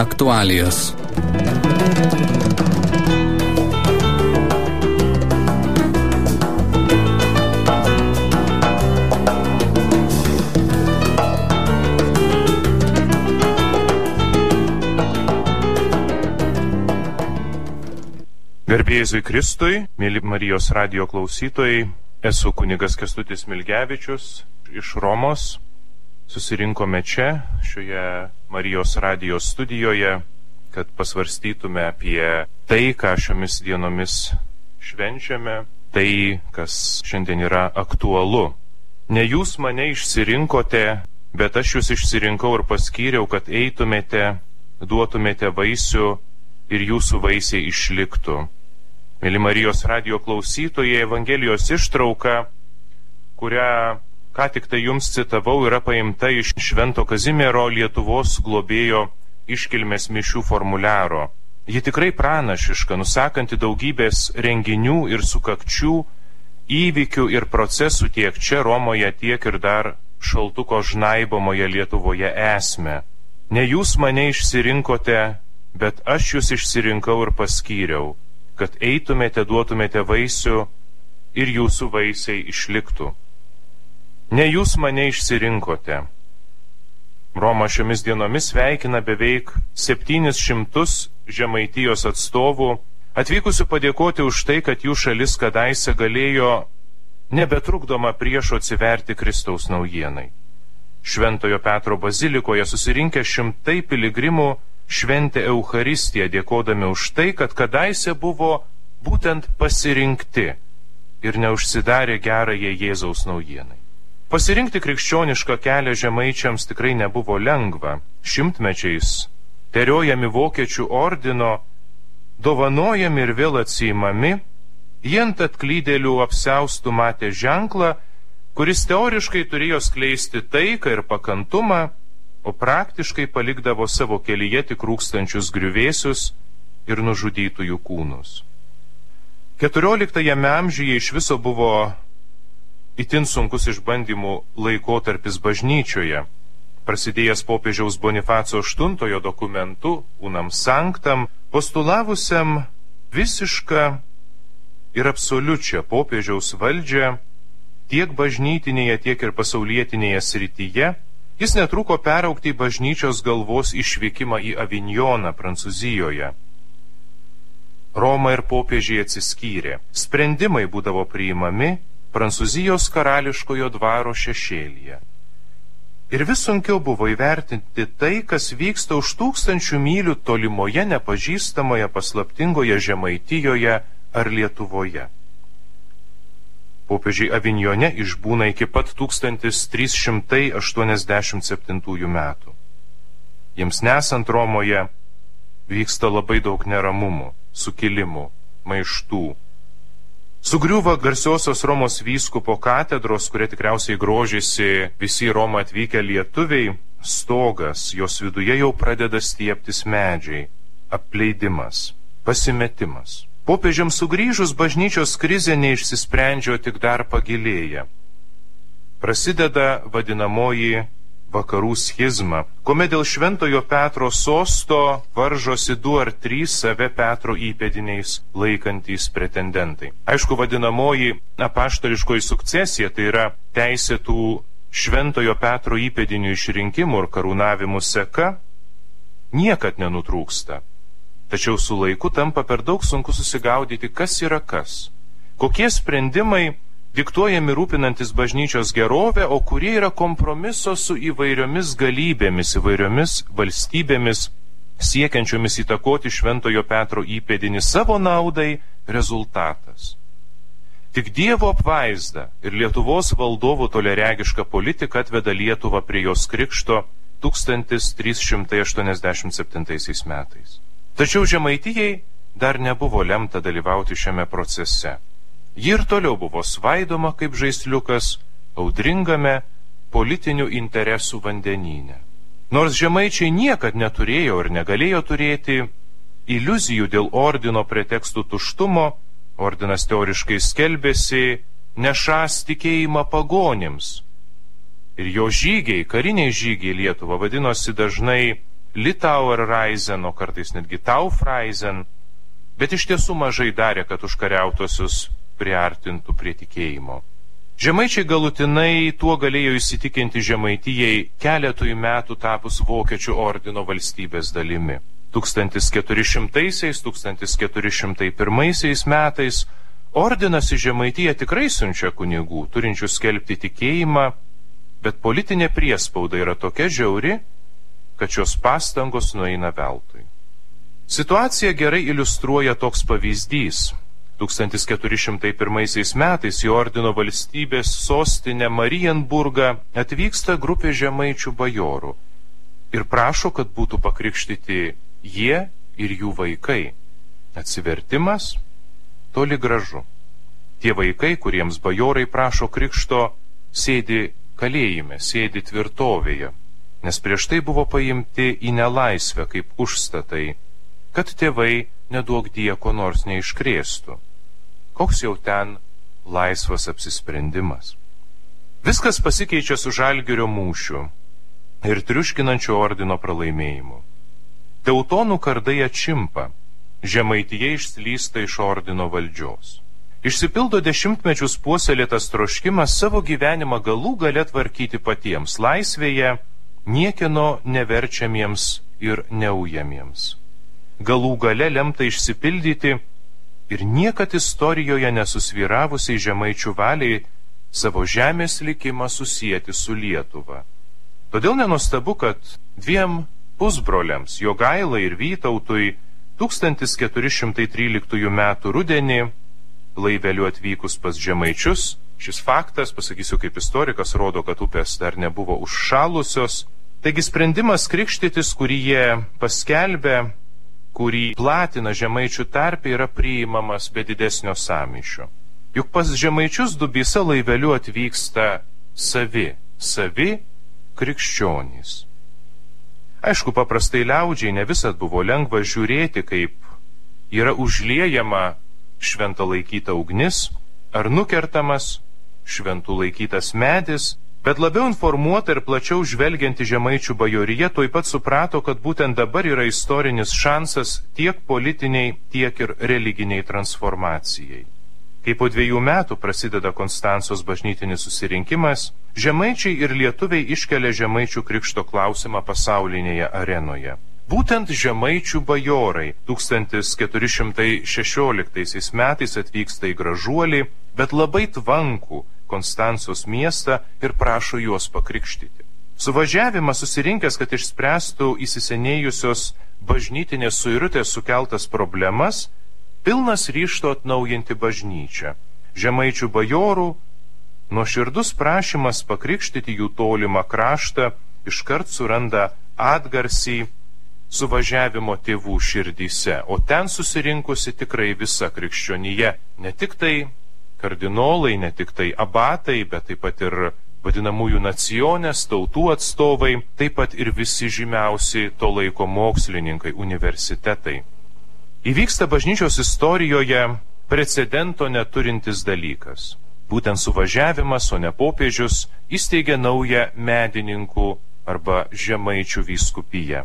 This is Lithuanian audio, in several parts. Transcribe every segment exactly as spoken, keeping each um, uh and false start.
aktualijos. Garbė Jėzui Kristui, mėly Marijos radijo klausytojai, esu kunigas Kęstutis Smilgevičius iš Romos. Susirinkome čia, šioje Marijos radijo studijoje, kad pasvarstytume apie tai, ką šiomis dienomis švenčiame, tai, kas šiandien yra aktualu. Ne jūs mane išsirinkote, bet aš jūs išsirinkau ir paskyriau, kad eitumėte, duotumėte vaisių ir jūsų vaisiai išliktų. Mėly Marijos radijo klausytojai, Evangelijos ištrauka, kurią ką tik tai jums citavau, yra paimta iš Švento Kazimiero Lietuvos globėjo iškilmės mišių formuliaro. Ji tikrai pranašiška, nusakanti daugybės renginių ir sukakčių, įvykių ir procesų tiek čia Romoje, tiek ir dar šaltuko žnaibomoje Lietuvoje esmę. Ne jūs mane išsirinkote, bet aš jūs išsirinkau ir paskyriau, kad eitumėte, duotumėte vaisių ir jūsų vaisiai išliktų. Ne jūs mane išsirinkote. Roma šiomis dienomis sveikina beveik septynis šimtus Žemaitijos atstovų, atvykusių padėkoti už tai, kad jų šalis kadaise galėjo nebetrukdoma priešo atsiverti Kristaus naujienai. Šventojo Petro bazilikoje susirinkę šimtai piligrimų šventė Eucharistiją, dėkodami už tai, kad kadaise buvo būtent pasirinkti ir neužsidarė gerąją Jėzaus naujienai. Pasirinkti krikščionišką kelią žemaičiams tikrai nebuvo lengva. Šimtmečiais teriojami vokiečių ordino, dovanojami ir vėl atsiimami, jie ant atklydėlių apsiaustų matė ženklą, kuris teoriškai turėjo skleisti taiką ir pakantumą, o praktiškai palikdavo savo kelyje tik rūkstančius griuvėsius ir nužudytųjų kūnus. keturioliktajame amžiuje iš viso buvo itin sunkus išbandymų laikotarpis bažnyčioje, prasidėjęs popiežiaus Bonifaco aštuntojo dokumentu Unam Sanctam, postulavusiam visišką ir absoliučią popiežiaus valdžią tiek bažnytinėje, tiek ir pasaulietinėje srityje. Jis netruko peraugti į bažnyčios galvos išvykimą į Avinjoną, Prancūzijoje. Roma ir popiežiai atsiskyrė. Sprendimai būdavo priimami Prancūzijos karališkojo dvaro šešėlyje. Ir vis sunkiau buvo įvertinti tai, kas vyksta už tūkstančių mylių tolimoje, nepažįstamoje, paslaptingoje Žemaitijoje ar Lietuvoje. Popiežiai Avinjone išbūna iki pat tūkstantis trys šimtai aštuoniasdešimt septintųjų metų. Jiems nesant Romoje vyksta labai daug neramumų, sukilimų, maištų. Sugriuva garsiosios Romos vyskupo katedros, kurie tikriausiai grožisi visi į Romą atvykę lietuviai, stogas, jos viduje jau pradeda stiebtis medžiai, apleidimas, pasimetimas. Popiežiams sugrįžus bažnyčios krizė neišsisprendžia, tik dar pagilėja. Prasideda vadinamoji vakarų schizma, kuomet dėl Šventojo Petro sosto varžosi du ar trys save Petro įpėdiniais laikantys pretendentai. Aišku, vadinamoji apaštališkoji sukcesija, tai yra teisėtų Šventojo Petro įpėdinių išrinkimų ir karūnavimų seka, niekad nenutrūksta. Tačiau su laiku tampa per daug sunku susigaudyti, kas yra kas. Kokie sprendimai diktuojami rūpinantis bažnyčios gerovę, o kurie yra kompromiso su įvairiomis galybėmis, įvairiomis valstybėmis, siekiančiomis įtakoti Šventojo Petro įpėdinį savo naudai rezultatas. Tik Dievo apvaizda ir Lietuvos valdovų toleregiška politika atveda Lietuvą prie jos krikšto tūkstantis trys šimtai aštuoniasdešimt septintaisiais metais. Tačiau Žemaitijai dar nebuvo lemta dalyvauti šiame procese. Ji ir toliau buvo svaidoma kaip žaisliukas audringame politinių interesų vandenyne. Nors žemaičiai niekad neturėjo ir negalėjo turėti iliuzijų dėl ordino pretekstų tuštumo, ordinas teoriškai skelbėsi nešąs tikėjimą pagonims. Ir jo žygiai, kariniai žygiai Lietuvą vadinosi dažnai Litauerreisen, o kartais netgi Taufreisen, bet iš tiesų mažai darė, kad užkariautosius priartintų prie tikėjimo. Žemaičiai galutinai tuo galėjo įsitikinti Žemaitijai keletui metų tapus Vokiečių ordino valstybės dalimi. tūkstantis keturi šimtaisiais, tūkstantis keturi šimtai pirmaisiais metais ordinas į Žemaitiją tikrai siunčia kunigų, turinčių skelbti tikėjimą, bet politinė priespauda yra tokia žiauri, kad šios pastangos nueina veltui. Situaciją gerai iliustruoja toks pavyzdys. tūkstantis keturi šimtai pirmaisiais metais į ordino valstybės sostinę Marienburgą atvyksta grupė žemaičių bajorų ir prašo, kad būtų pakrikštyti jie ir jų vaikai. Atsivertimas toli gražu. Tie vaikai, kuriems bajorai prašo krikšto, sėdi kalėjime, sėdi tvirtovėje, nes prieš tai buvo paimti į nelaisvę kaip užstatai, kad tėvai neduok die ko nors neiškrėstų. Koks jau ten laisvas apsisprendimas. Viskas pasikeičia su Žalgirio mūšiu ir triuškinančio ordino pralaimėjimu. Teutonų kardai atšimpa, Žemaitija išslysta iš ordino valdžios. Išsipildo dešimtmečius puoselėtas troškimas savo gyvenimą galų gale tvarkyti patiems, laisvėje, niekieno neverčiamiems ir neujamiems. Galų gale lemta išsipildyti ir niekad istorijoje nesusvyravusiai žemaičių valiai savo žemės likimą susijęti su Lietuva. Todėl nenuostabu, kad dviem pusbroliams, Jogailai ir Vytautui, tūkstantis keturi šimtai tryliktųjų metų rudenį laiveliu atvykus pas žemaičius, šis faktas, pasakysiu kaip istorikas, rodo, kad upės dar nebuvo užšalusios, taigi sprendimas krikštytis, kurį jie paskelbė, kurį platina žemaičių tarpe, yra priimamas be didesnio sąmyšio. Juk pas žemaičius Dubysa laiveliu atvyksta savi, savi krikščionys. Aišku, paprastai liaudžiai ne visad buvo lengva žiūrėti, kaip yra užliejama švento laikyta ugnis, ar nukertamas šventų laikytas medis, bet labiau informuota ir plačiau žvelgianti žemaičių bajorija tuoj pat suprato, kad būtent dabar yra istorinis šansas tiek politiniai, tiek ir religiniai transformacijai. Kai po dviejų metų prasideda Konstancos bažnytinis susirinkimas, žemaičiai ir lietuviai iškelia žemaičių krikšto klausimą pasaulinėje arenoje. Būtent žemaičių bajorai tūkstantis keturi šimtai šešioliktaisiais metais atvyksta į gražuolį, bet labai tvankų Konstancos miestą ir prašo juos pakrikštyti. Suvažiavimas susirinkęs, kad išspręstų įsisenėjusios bažnytinės suirutės sukeltas problemas, pilnas ryžto atnaujinti bažnyčią. Žemaičių bajorų nuoširdus prašymas pakrikštyti jų tolimą kraštą iškart suranda atgarsį suvažiavimo tėvų širdyse, o ten susirinkusi tikrai visa krikščionija, ne tik tai kardinolai, ne tik tai abatai, bet taip pat ir vadinamųjų nacionės, tautų atstovai, taip pat ir visi žymiausi to laiko mokslininkai, universitetai. Įvyksta bažnyčios istorijoje precedento neturintis dalykas. Būtent suvažiavimas, o ne popiežius, įsteigė naują medininkų arba žemaičių vyskupiją.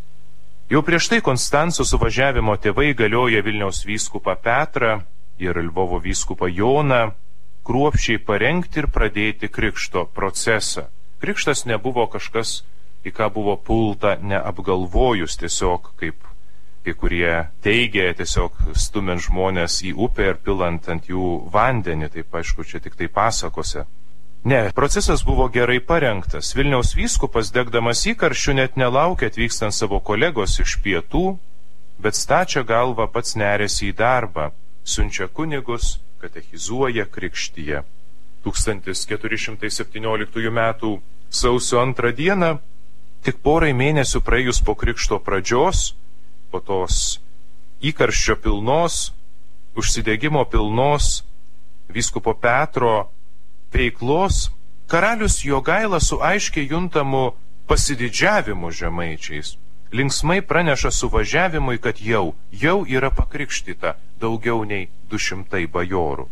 Jau prieš tai Konstanco suvažiavimo tėvai galioja Vilniaus vyskupą Petrą ir Lvovo vyskupą Joną kruopščiai parengti ir pradėti krikšto procesą. Krikštas nebuvo kažkas, į ką buvo pulta neapgalvojus, tiesiog kaip kai kurie teigia, tiesiog stumiant žmonės į upę ir pilant ant jų vandenį, taip aišku, čia tik tai pasakose. Ne, procesas buvo gerai parengtas. Vilniaus vyskupas, degdamas įkarščių, net nelaukia atvykstant savo kolegos iš pietų, bet stačia galva pats nerėsi į darbą, siunčia kunigus, katechizuoja, krikštyje. tūkstantis keturi šimtai septynioliktųjų metų sausio antrą dieną, tik porai mėnesių praėjus po krikšto pradžios, po tos įkarščio pilnos, užsidegimo pilnos vyskupo Petro veiklos, karalius Jogaila su aiškiai juntamu pasididžiavimu žemaičiais linksmai praneša suvažiavimui, kad jau, jau yra pakrikštyta daugiau nei du šimtai bajorų.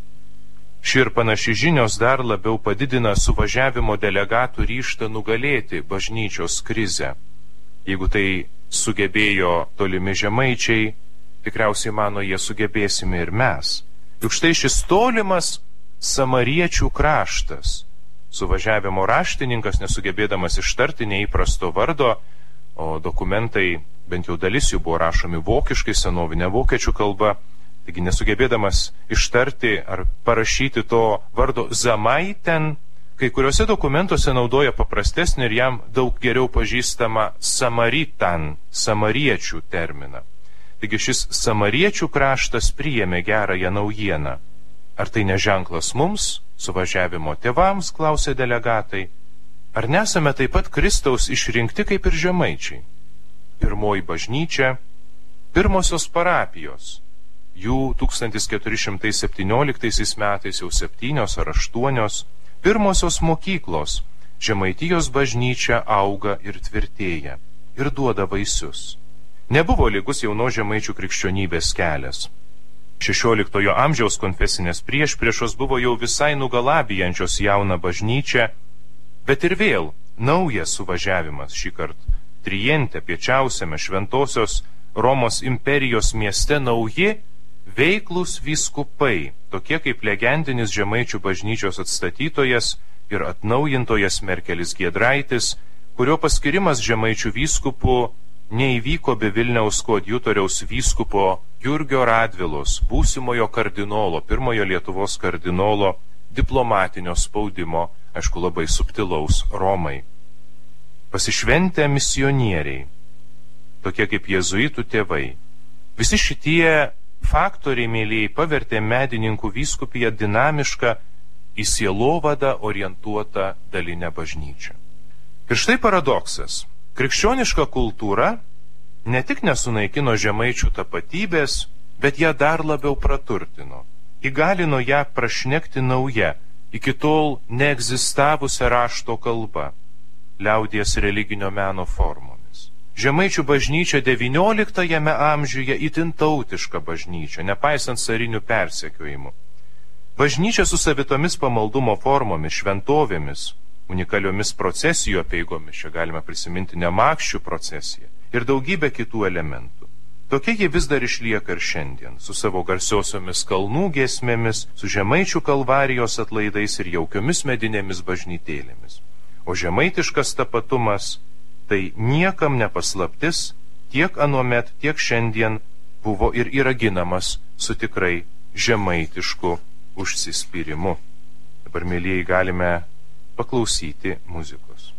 Ši ir panaši žinios dar labiau padidina suvažiavimo delegatų ryžtą nugalėti bažnyčios krizę. Jeigu tai sugebėjo tolimi žemaičiai, tikriausiai mano, jie sugebėsime ir mes. Juk štai šis tolimas samariečių kraštas. Suvažiavimo raštininkas, nesugebėdamas ištarti neįprasto vardo, o dokumentai, bent jau dalis jų buvo rašomi vokiškai, senovinė vokiečių kalba, taigi nesugebėdamas ištarti ar parašyti to vardo Zamaiten, kai kuriuose dokumentuose naudoja paprastesnį ir jam daug geriau pažįstamą Samaritan, samariečių terminą. Taigi šis samariečių kraštas priėmė gerąją naujieną. Ar tai ne ženklas mums, suvažiavimo tėvams, klausė delegatai? Ar nesame taip pat Kristaus išrinkti kaip ir žemaičiai? Pirmoji bažnyčia, pirmosios parapijos, jų tūkstantis keturi šimtai septynioliktaisiais metais jau septynios ar aštuonios, pirmosios mokyklos, Žemaitijos bažnyčia auga ir tvirtėja ir duoda vaisius. Nebuvo lygus jauno žemaičių krikščionybės kelias. šešioliktojo amžiaus konfesinės priešpriešos buvo jau visai nugalabijančios jauną bažnyčią, bet ir vėl naujas suvažiavimas šį kartą Trijente, piečiausiame Šventosios Romos imperijos mieste nauji veiklūs vyskupai, tokie kaip legendinis žemaičių bažnyčios atstatytojas ir atnaujintojas Merkelis Giedraitis, kurio paskirimas žemaičių vyskupu neįvyko be Vilniaus koadjutoriaus vyskupo Jurgio Radvilos, būsimojo kardinolo, pirmojo Lietuvos kardinolo diplomatinio spaudimo, aišku, labai subtilaus Romai. Pasišventę misionieriai, tokie kaip jėzuitų tėvai. Visi šitie faktoriai, mėlyjei, pavertė medininkų vyskupiją dinamišką, į sielovadą orientuotą dalinę bažnyčią. Ir štai paradoksas. Krikščioniška kultūra ne tik nesunaikino žemaičių tapatybės, bet ją dar labiau praturtino. Įgalino ją prašnekti nauja, iki tol neegzistavusią rašto kalbą, liaudies religinio meno formomis. Žemaičių bažnyčia devynioliktajame amžiuje itin tautiška bažnyčia, nepaisant carinių persekiojimų. Bažnyčia su savitomis pamaldumo formomis, šventovėmis, unikaliomis procesijų apeigomis, čia galime prisiminti Nemakščių procesiją, ir daugybę kitų elementų. Tokia ji vis dar išlieka ir šiandien, su savo garsiosiomis kalnų giesmėmis, su žemaičių kalvarijos atlaidais ir jaukiomis medinėmis bažnytėlėmis. O žemaitiškas tapatumas tai niekam nepaslaptis, tiek anuomet, tiek šiandien buvo ir yra ginamas su tikrai žemaitišku užsispyrimu. Dabar, mėlyjei, galime paklausyti muzikos.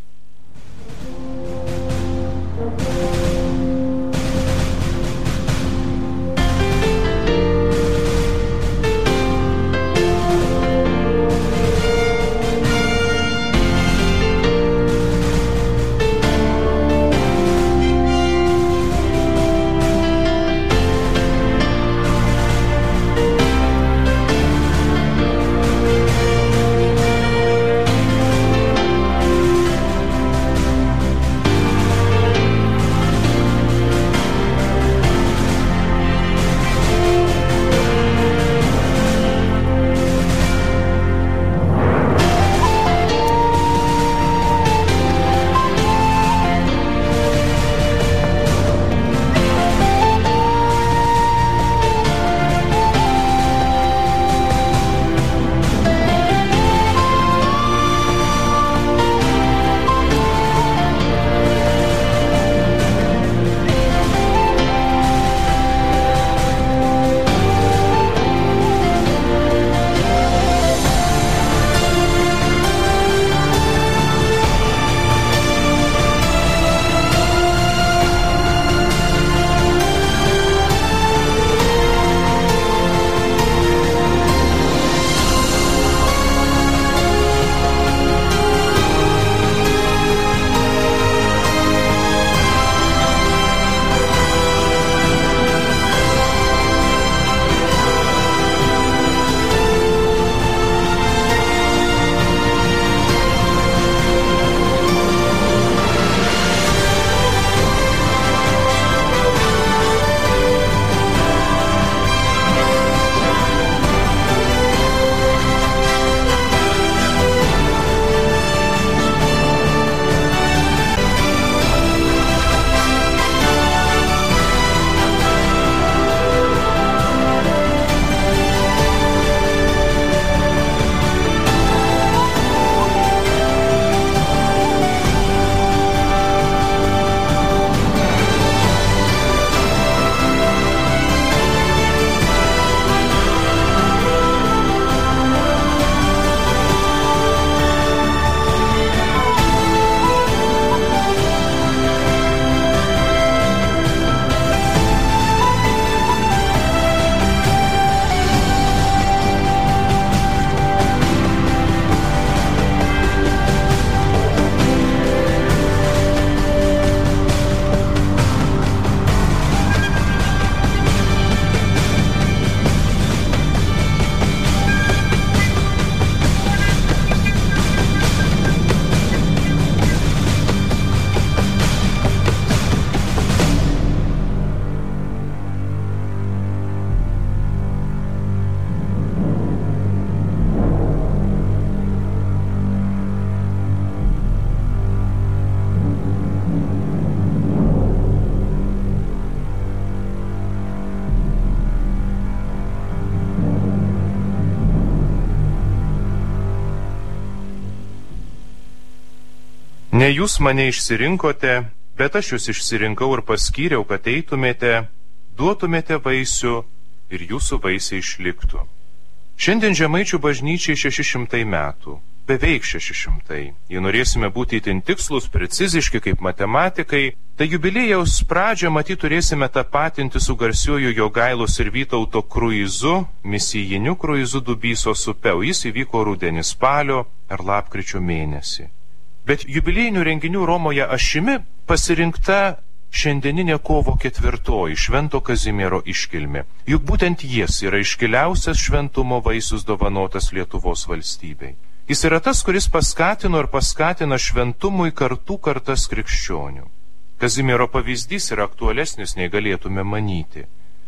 Ne jūs mane išsirinkote, bet aš jūs išsirinkau ir paskyriau, kad eitumėte, duotumėte vaisių ir jūsų vaisiai išliktų. Šiandien Žemaičių bažnyčiai šeši šimtai metų, beveik šeši šimtai. Jei norėsime būti itin tikslus, preciziški kaip matematikai, tai jubiliejaus pradžią matyt turėsime tapatinti su garsiuoju Jogailos ir Vytauto kruizu, misijiniu kruizu Dubysos upe, o jis įvyko rudenį, spalio ar lapkričio mėnesį. Bet jubiliejinių renginių Romoje ašimi pasirinkta šiandieninė kovo ketvirtoji Švento Kazimiero iškilmė. Juk būtent jis yra iškiliausias šventumo vaisius dovanotas Lietuvos valstybei. Jis yra tas, kuris paskatino ir paskatina šventumui kartų kartas krikščionių. Kazimiero pavyzdys yra aktualesnis nei galėtume manyti.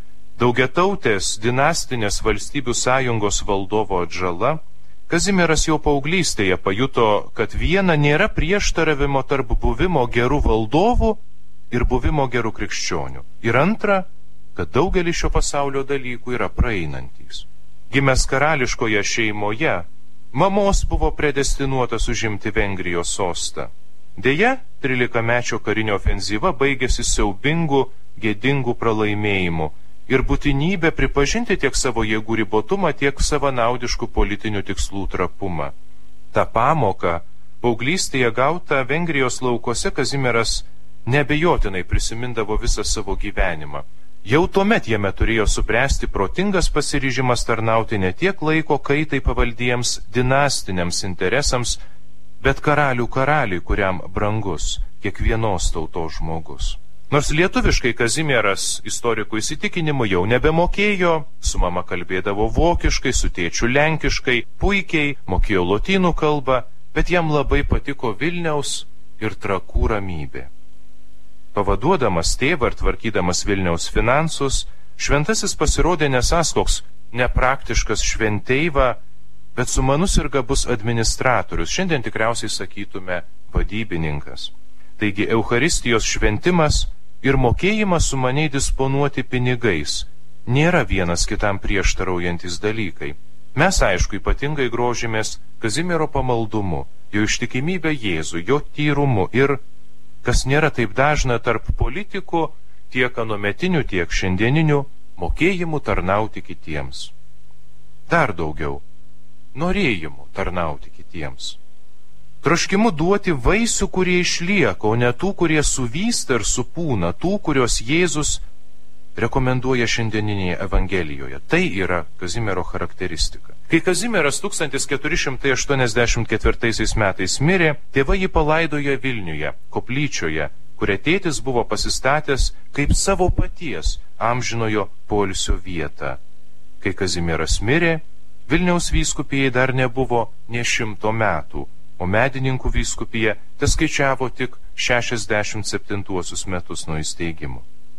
Daugiatautės dinastinės valstybių sąjungos valdovo atžala, Kazimieras jau paauglystėje pajuto, kad viena nėra prieštaravimo tarp buvimo gerų valdovų ir buvimo gerų krikščionių. Ir antra, kad daugelis šio pasaulio dalykų yra praeinantys. Gimęs karališkoje šeimoje, mamos buvo predestinuotas užimti Vengrijos sostą. Deja, trilikamečio karinio ofenzyva baigėsi siaubingu, gėdingu pralaimėjimu ir būtinybė pripažinti tiek savo jėgų ribotumą, tiek savanaudiškų politinių tikslų trapumą. Ta pamoka, paauglystėje gauta Vengrijos laukose, Kazimieras neabejotinai prisimindavo visą savo gyvenimą. Jau tuomet jame turėjo subręsti protingas pasiryžimas tarnauti ne tiek laiko kaitai pavaldiems dinastiniams interesams, bet karalių karaliui, kuriam brangus kiekvienos tautos žmogus. Nors lietuviškai Kazimieras istorikų įsitikinimu jau nebemokėjo, su mama kalbėdavo vokiškai, su tėčiu lenkiškai, puikiai mokėjo lotynų kalbą, bet jam labai patiko Vilniaus ir Trakų ramybė. Pavaduodamas tėvą ir tvarkydamas Vilniaus finansus, šventasis pasirodė nesąs koks nepraktiškas šventeiva, bet sumanus ir gabus administratorius, šiandien tikriausiai sakytume vadybininkas. Taigi Eucharistijos šventimas ir mokėjimas sumaniai disponuoti pinigais nėra vienas kitam prieštaraujantis dalykai. Mes, aišku, ypatingai grožimės Kazimiero pamaldumu, jo ištikimybę Jėzui, jo tyrumu ir, kas nėra taip dažna tarp politikų, tiek anuometinių, tiek šiandieninių, mokėjimų tarnauti kitiems. Dar daugiau, norėjimų tarnauti kitiems. Troškimu duoti vaisių, kurie išlieka, o ne tų, kurie suvysta ir supūna, tų, kurios Jėzus rekomenduoja šiandieninėje Evangelijoje. Tai yra Kazimiero charakteristika. Kai Kazimieras tūkstantis keturi šimtai aštuoniasdešimt ketvirtaisiais metais mirė, tėvai jį palaidojo Vilniuje, koplyčioje, kuria tėtis buvo pasistatęs kaip savo paties amžinojo poilsio vietą. Kai Kazimieras mirė, Vilniaus vyskupijai dar nebuvo nė šimto metų, o Medininkų vyskupija teskaičiavo tik šešiasdešimt septintuosius metus nuo įsteigimo.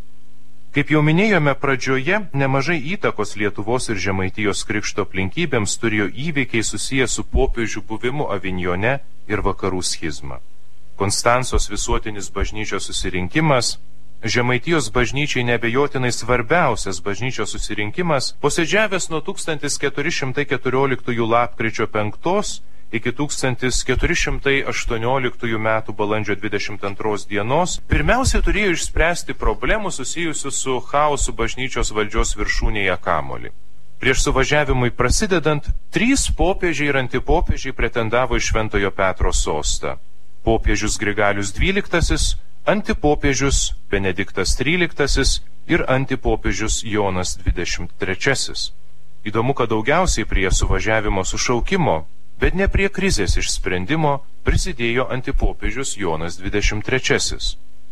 Kaip jau minėjome pradžioje, nemažai įtakos Lietuvos ir Žemaitijos krikšto aplinkybėms turėjo įvykiai susiję su popiežių buvimu Avinjone ir vakarų schizma. Konstancijos visuotinis bažnyčios susirinkimas, Žemaitijos bažnyčiai neabejotinai svarbiausias bažnyčios susirinkimas, posėdžiavęs nuo tūkstantis keturi šimtai keturioliktųjų lapkričio penktos iki tūkstantis keturi šimtai aštuonioliktųjų metų balandžio dvidešimt antros dienos, pirmiausia turėjo išspręsti problemų susijusių su chaosu bažnyčios valdžios viršūnėje kamuolį. Prieš suvažiavimui prasidedant, trys popiežiai ir antipopiežiai pretendavo į Šventojo Petro sostą. Popiežius Grigalius dvyliktasis, antipopiežius Benediktas tryliktasis ir antipopiežius Jonas dvidešimt trečiasis. Įdomu, kad daugiausiai prie suvažiavimo sušaukimo, bet ne prie krizės išsprendimo prisidėjo antipopiežius Jonas dvidešimt trečiasis.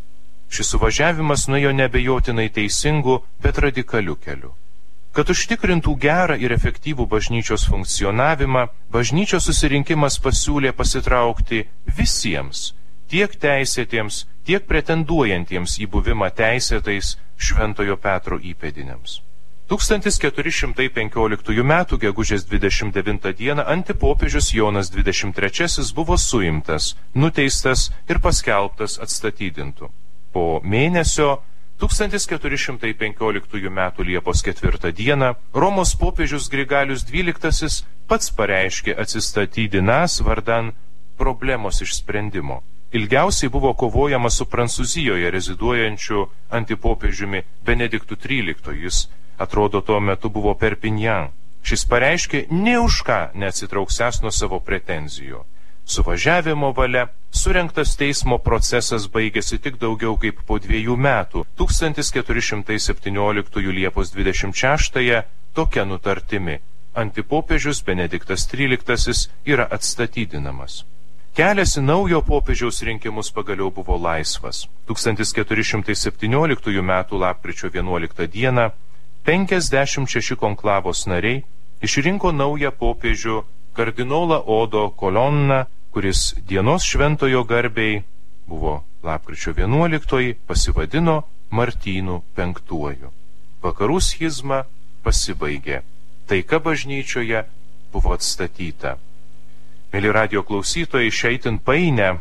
Šis suvažiavimas nuėjo neabejotinai teisingu, bet radikaliu keliu. Kad užtikrintų gerą ir efektyvų bažnyčios funkcionavimą, bažnyčios susirinkimas pasiūlė pasitraukti visiems, tiek teisėtiems, tiek pretenduojantiems į buvimą teisėtais Šventojo Petro įpėdiniams. tūkstantis keturi šimtai penkioliktųjų metų gegužės dvidešimt devintą dieną antipopiežius Jonas dvidešimt trečiasis buvo suimtas, nuteistas ir paskelbtas atstatydintu. Po mėnesio tūkstantis keturi šimtai penkioliktųjų metų Liepos ketvirtą dieną Romos popiežius Grigalius dvyliktasis pats pareiškė atsistatydinąs vardan problemos išsprendimo. ilgiausiai buvo kovojama su Prancūzijoje reziduojančiu antipopiežiumi Benediktu tryliktuoju. Jis, atrodo, tuo metu buvo Perpignan. Šis pareiškė nė už ką neatsitrauksęs nuo savo pretenzijų. Suvažiavimo valia surengtas teismo procesas baigėsi tik daugiau kaip po dviejų metų, tūkstantis keturi šimtai septynioliktųjų Liepos dvidešimt šeštąją, tokia nutartimi: antipopiežius Benediktas tryliktasis yra atstatydinamas. Kelias į naujo popiežiaus rinkimus pagaliau buvo laisvas. tūkstantis keturi šimtai septynioliktųjų metų lapkričio vienuoliktą dieną penkiasdešimt šeši konklavos nariai išrinko naują popiežių kardinolą Odo Kolonną, kuris dienos šventojo garbei, buvo lapkričio vienuoliktoji, pasivadino Martynu penktuoju. Vakarų schizma pasibaigė. Taika bažnyčioje buvo atstatyta. Mėly radijo klausytojai, šiaitin painę,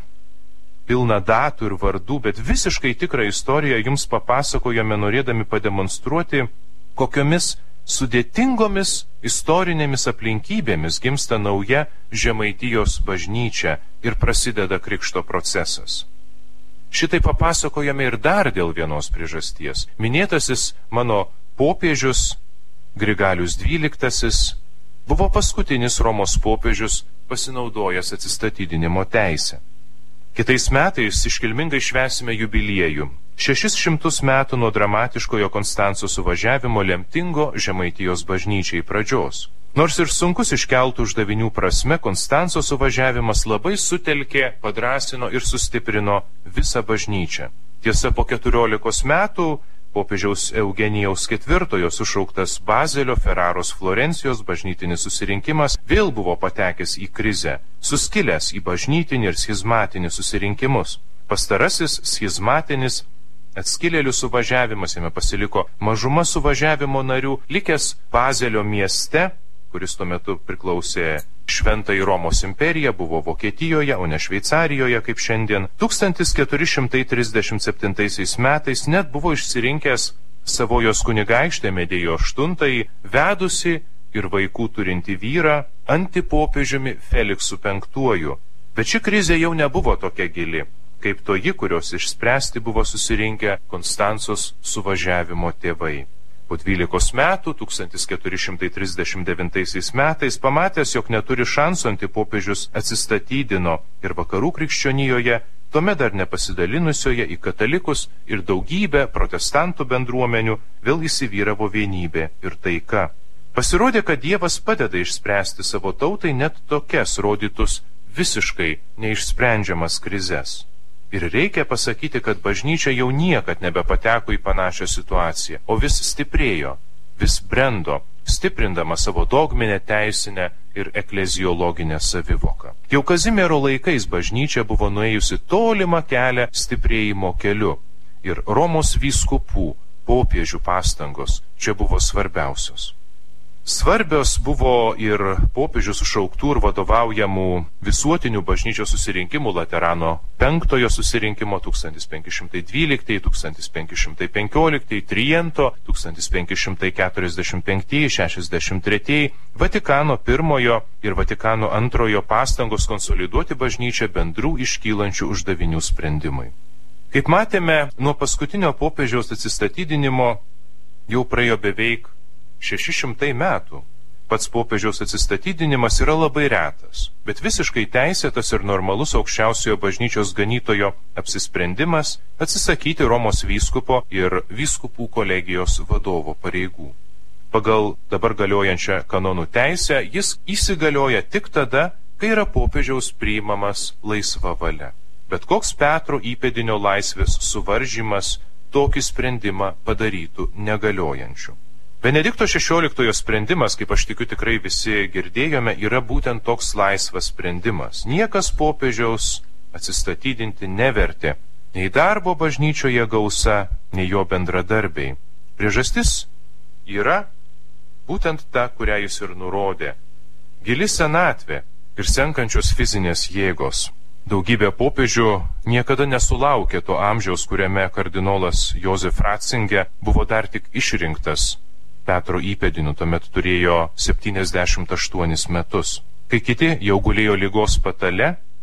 pilna datų ir vardų, bet visiškai tikrą istoriją jums papasakojome, norėdami pademonstruoti, kokiomis sudėtingomis istorinėmis aplinkybėmis gimsta nauja Žemaitijos bažnyčia ir prasideda krikšto procesas. Šitai papasakojame ir dar dėl vienos priežasties. Minėtasis mano popiežius Grigalius dvyliktasis buvo paskutinis Romos popiežius pasinaudojęs atsistatydinimo teisę. Kitais metais iškilmingai švęsime jubiliejų. Šešis šimtus metų nuo dramatiškojo Konstanco suvažiavimo lemtingo Žemaitijos bažnyčiai pradžios. Nors ir sunkus iškeltų uždavinių prasme, Konstanco suvažiavimas labai sutelkė, padrąsino ir sustiprino visą bažnyčią. Tiesa, po keturiolikos metų popiežiaus Eugenijaus ketvirtojo sušauktas Bazelio Ferraros Florencijos bažnytinis susirinkimas vėl buvo patekęs į krizę, suskilęs į bažnytinį ir schizmatinį susirinkimus. Pastarasis schizmatinis atskilėlių suvažiavimas, jame pasiliko mažuma suvažiavimo narių, likęs Bazelio mieste, kuris tuo metu priklausė Šventai Romos imperija, buvo Vokietijoje, o ne Šveicarijoje kaip šiandien. tūkstantis keturi šimtai trisdešimt septintaisiais metais net buvo išsirinkęs Savojos kunigaikštę Medėjo aštuntąjį, vedusi ir vaikų turinti vyrą antipopiežiumi Feliksu penktuoju. Bet ši krizė jau nebuvo tokia gili, kaip toji, kurios išspręsti buvo susirinkę Konstancos suvažiavimo tėvai. Po dvylikos metų, tūkstantis keturi šimtai trisdešimt devintaisiais metais, pamatęs, jog neturi šansų, antipopiežius atsistatydino ir vakarų krikščionijoje, tuomet dar nepasidalinusioje į katalikus ir daugybę protestantų bendruomenių, vėl įsivyravo vienybė ir taika. Pasirodė, kad Dievas padeda išspręsti savo tautai net tokias rodytus visiškai neišsprendžiamas krizes. Ir reikia pasakyti, kad bažnyčia jau niekad nebepateko į panašią situaciją, o vis stiprėjo, vis brendo, stiprindama savo dogminę, teisinę ir ekleziologinę savivoką. Jau Kazimiero laikais bažnyčia buvo nuėjusi tolimą kelią stiprėjimo keliu ir Romos vyskupų, popiežių pastangos čia buvo svarbiausios. Svarbios buvo ir popiežių sušauktų ir vadovaujamų visuotinių bažnyčios susirinkimų Laterano penktojo susirinkimo tūkstantis penki šimtai dvyliktieji - tūkstantis penki šimtai penkioliktieji, Triento tūkstantis penki šimtai keturiasdešimt penktieji - šešiasdešimt tretieji, Vatikano pirmojo ir Vatikano antrojo pastangos konsoliduoti bažnyčią bendrų iškylančių uždavinių sprendimui. Kaip matėme, nuo paskutinio popiežiaus atsistatydinimo jau praėjo beveik šeši šimtai metų. Pats popiežiaus atsistatydinimas yra labai retas, bet visiškai teisėtas ir normalus aukščiausiojo bažnyčios ganytojo apsisprendimas atsisakyti Romos vyskupo ir vyskupų kolegijos vadovo pareigų. Pagal dabar galiojančią kanonų teisę jis įsigalioja tik tada, kai yra popiežiaus priimamas laisva valia. Bet koks Petro įpėdinio laisvės suvaržymas tokį sprendimą padarytų negaliojančiu. Benedikto šešioliktojo sprendimas, kaip aš tikiu tikrai visi girdėjome, yra būtent toks laisvas sprendimas. Niekas popiežiaus atsistatydinti nevertė, nei darbo bažnyčioje gausa, nei jo bendradarbiai. Priežastis yra būtent ta, kurią jis ir nurodė. Gili senatvė ir senkančios fizinės jėgos. Daugybė popiežių niekada nesulaukė to amžiaus, kuriame kardinolas Josef Ratzinger buvo dar tik išrinktas Petro įpėdiniu, tuomet turėjo septyniasdešimt aštuonis metus. Kai kiti jau gulėjo ligos patale,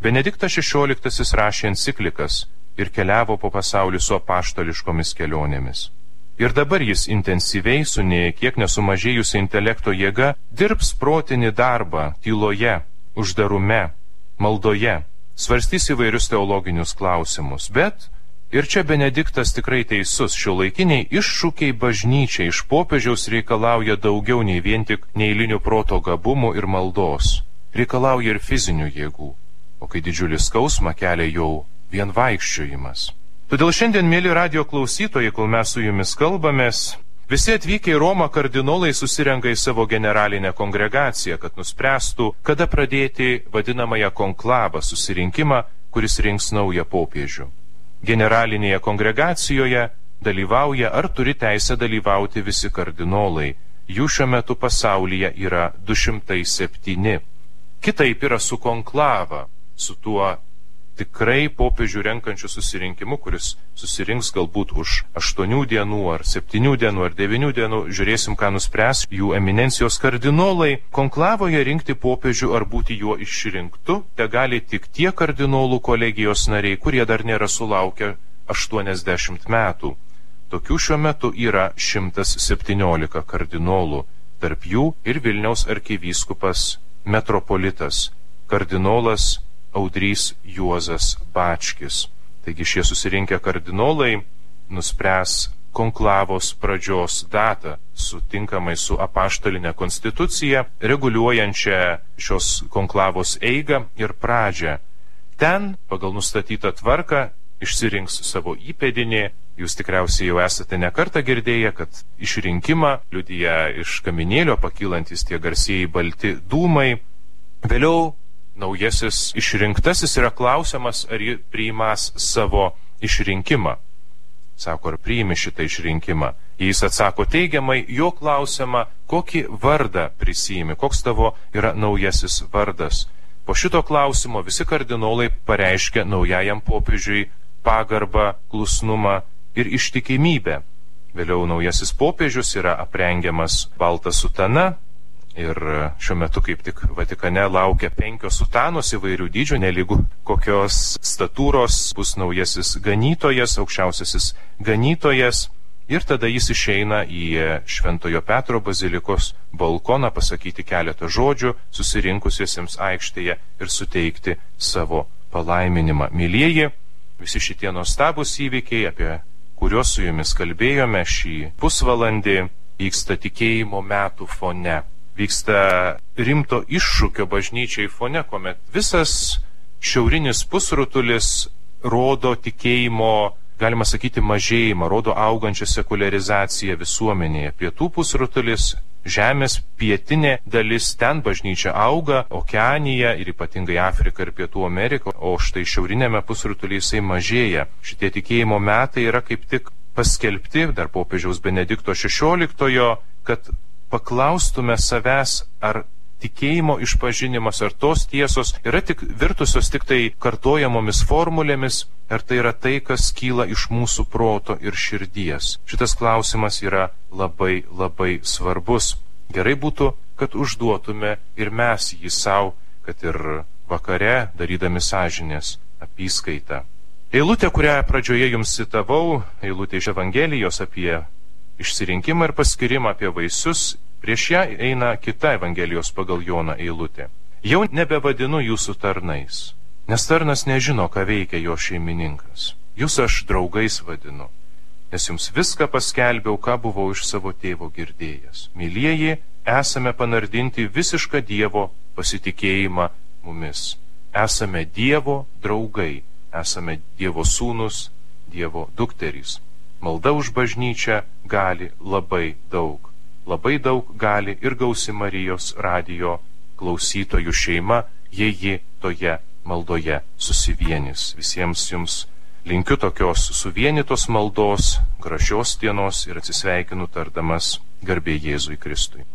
Benediktas šešioliktasis rašė enciklikas ir keliavo po pasaulį su apaštališkomis kelionėmis. Ir dabar jis intensyviai, su nė kiek nesumažėjusia intelekto jėga, dirbs protinį darbą tyloje, uždarume, maldoje, svarstys įvairius teologinius klausimus. Bet ir čia Benediktas tikrai teisus, šiuolaikiniai iššūkiai bažnyčiai iš popiežiaus reikalauja daugiau nei vien tik neeilinių proto gabumų ir maldos. Reikalauja ir fizinių jėgų, o kai didžiulį skausmą kelia jau vien vaikščiojimas. Todėl šiandien, mėly radijo klausytojai, kol mes su jumis kalbamės, visi atvykę į Romą kardinolai susirenka į savo generalinę kongregaciją, kad nuspręstų, kada pradėti vadinamąją konklavą, susirinkimą, kuris rinks naują popiežių. Generalinėje kongregacijoje dalyvauja ar turi teisę dalyvauti visi kardinolai. Jų šiuo metu pasaulyje yra du šimtai septyni. Kitaip yra su konklava, su tuo tikrai popiežių renkančių susirinkimu, kuris susirinks galbūt už aštuonių dienų, ar septynių dienų, ar devynių dienų. Žiūrėsim, ką nuspręs jų eminencijos kardinolai. Konklavoje rinkti popiežių ar būti juo išrinktu te gali tik tie kardinolų kolegijos nariai, kurie dar nėra sulaukę aštuoniasdešimt metų. Tokių šiuo metu yra šimtas septyniolika kardinolų, tarp jų ir Vilniaus arkivyskupas metropolitas, kardinolas Audrys Juozas Bačkis. Taigi šie susirinkę kardinolai nuspręs konklavos pradžios datą, sutinkamai su apaštaline konstitucija, reguliuojančia šios konklavos eigą ir pradžią. Ten, pagal nustatytą tvarką, išsirinks savo įpėdinį. Jūs tikriausiai jau esate nekartą girdėję, kad išrinkimą liudija iš kaminėlio pakylantis tie garsieji balti dūmai. Vėliau naujasis išrinktasis yra klausiamas, ar jis priimas savo išrinkimą. Sako, ar priimi šitą išrinkimą. Jis atsako teigiamai, jo klausiama, kokį vardą prisiimi, koks tavo yra naujasis vardas. Po šito klausimo visi kardinolai pareiškia naujajam popiežiui pagarbą, klusnumą ir ištikimybę. Vėliau naujasis popiežius yra aprengiamas balta sutana. Ir šiuo metu kaip tik Vatikane laukia penkios sutanos įvairių dydžių, nelygų kokios statūros bus naujasis ganytojas, aukščiausiasis ganytojas. Ir tada jis išeina į Šventojo Petro bazilikos balkoną pasakyti keletą žodžių susirinkusiesiems aikštėje ir suteikti savo palaiminimą. Mylieji, visi šitie nuostabūs įvykiai, apie kuriuos su jumis kalbėjome šį pusvalandį, vyksta tikėjimo metų fone. Vyksta rimto iššūkio bažnyčiai fone, kuomet visas šiaurinis pusrutulis rodo tikėjimo, galima sakyti, mažėjimą, rodo augančią sekuliarizaciją visuomenėje. Pietų pusrutulis, žemės pietinė dalis, ten bažnyčia auga, Okeanija ir ypatingai Afrika ir Pietų Amerika, o štai šiaurinėme pusrutulyje jisai mažėja. Šitie tikėjimo metai yra kaip tik paskelbti dar popiežiaus Benedikto šešioliktojo, kad paklaustume savęs, ar tikėjimo išpažinimas, ar tos tiesos yra tik virtusios tik tai kartojamomis formulėmis, ar tai yra tai, kas kyla iš mūsų proto ir širdies. Šitas klausimas yra labai, labai svarbus. Gerai būtų, kad užduotume ir mes jį savo, kad ir vakare, darydami sąžinės apyskaitą. Eilutė, kurią pradžioje jums citavau, eilutė iš Evangelijos apie išsirinkimą ir paskirimą, apie vaisius, prieš ją eina kita Evangelijos pagal Joną eilutė. Jau nebevadinu jūsų tarnais, nes tarnas nežino, ką veikia jo šeimininkas. Jūs aš draugais vadinu, nes jums viską paskelbiau, ką buvau iš savo tėvo girdėjęs. Mylieji, esame panardinti visišką Dievo pasitikėjimą mumis. Esame Dievo draugai, esame Dievo sūnus, Dievo dukterys. Malda už bažnyčią gali labai daug. Labai daug gali ir gausi Marijos radijo klausytojų šeima, jei ji toje maldoje susivienys. Visiems jums linkiu tokios suvienytos maldos, gražios dienos ir atsisveikinu tardamas garbė Jėzui Kristui.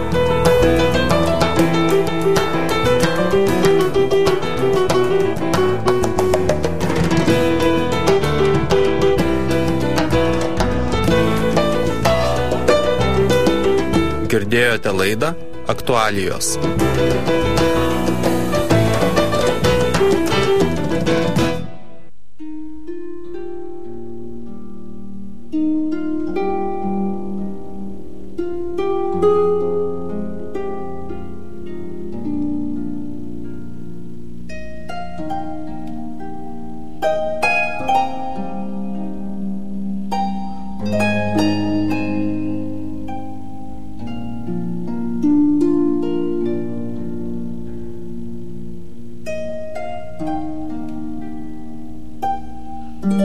Girdėjote laidą Aktualijos.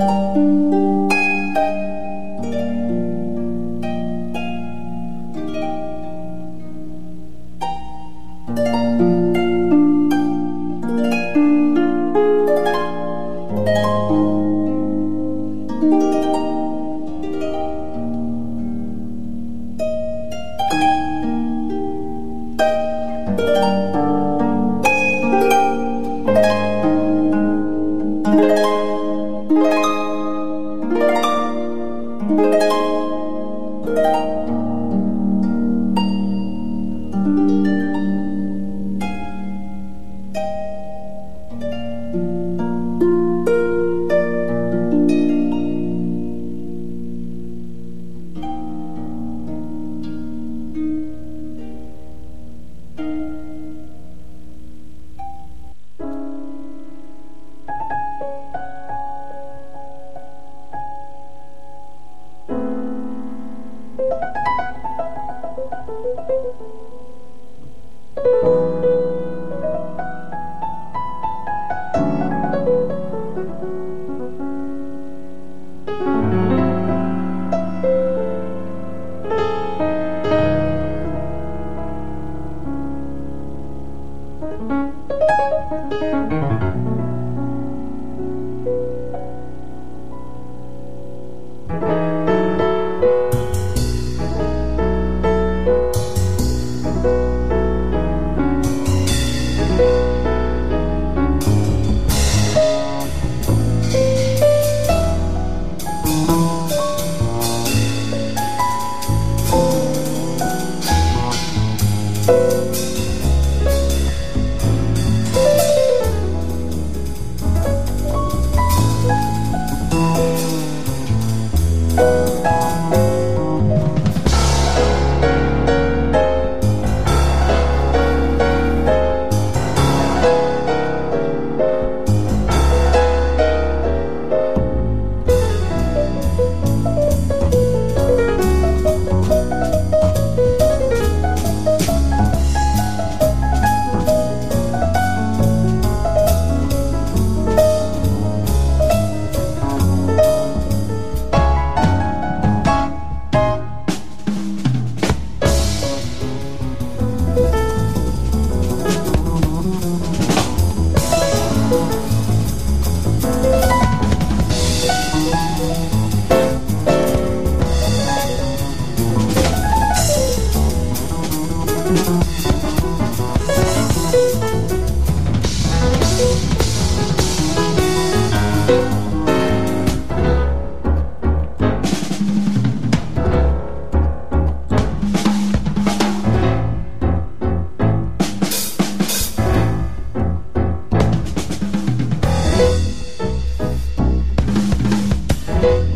Thank you.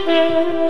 Thank you.